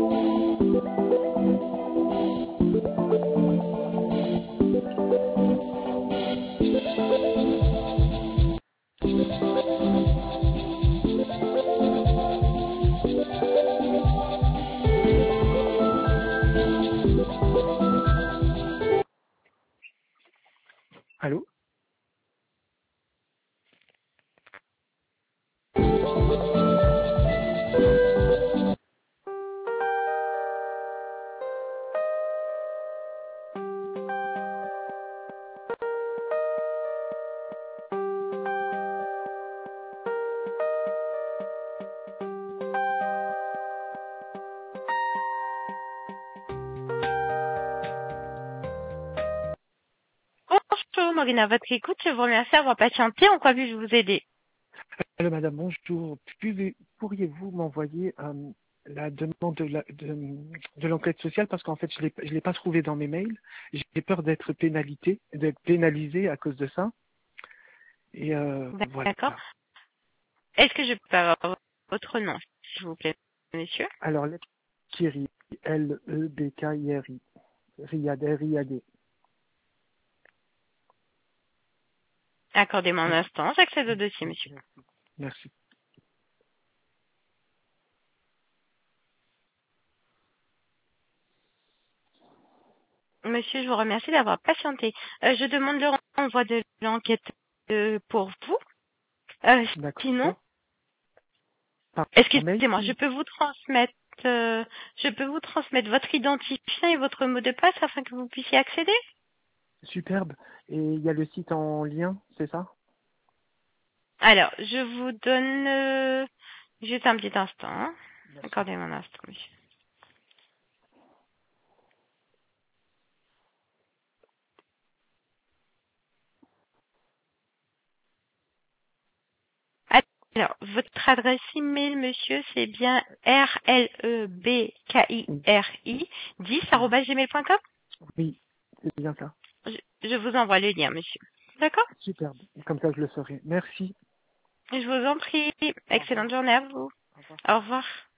Allô? Bonjour, Maureen, à votre écoute, je vous remercie d'avoir patienté. En quoi puis-je vous aider? Allô, madame, bonjour. Pourriez-vous m'envoyer la demande de l'enquête sociale parce qu'en fait, je l'ai pas trouvé dans mes mails. J'ai peur d'être pénalisé à cause de ça. Et voilà. D'accord. Est-ce que je peux avoir votre nom, s'il vous plaît, monsieur? Alors, Thierry, Lebkiri, Riadé. Accordez-moi un instant, j'accède au dossier, monsieur. Merci. Monsieur, je vous remercie d'avoir patienté. Je demande le renvoi de l'enquête pour vous. Sinon, D'accord. Par mail, excusez-moi, je peux vous transmettre votre identifiant et votre mot de passe afin que vous puissiez accéder? superbe. Et il y a le site en lien, c'est ça? Alors, je vous donne juste un petit instant, hein. Merci. Accordez-moi un instant, monsieur. Alors, votre adresse email, monsieur, c'est bien rlebkiri 10@gmail.com. Oui, c'est bien ça. Je vous envoie le lien, monsieur. D'accord? Superbe. Comme ça, je le ferai. Merci. Je vous en prie. Au Excellente revoir. journée à vous. Au revoir. Au revoir.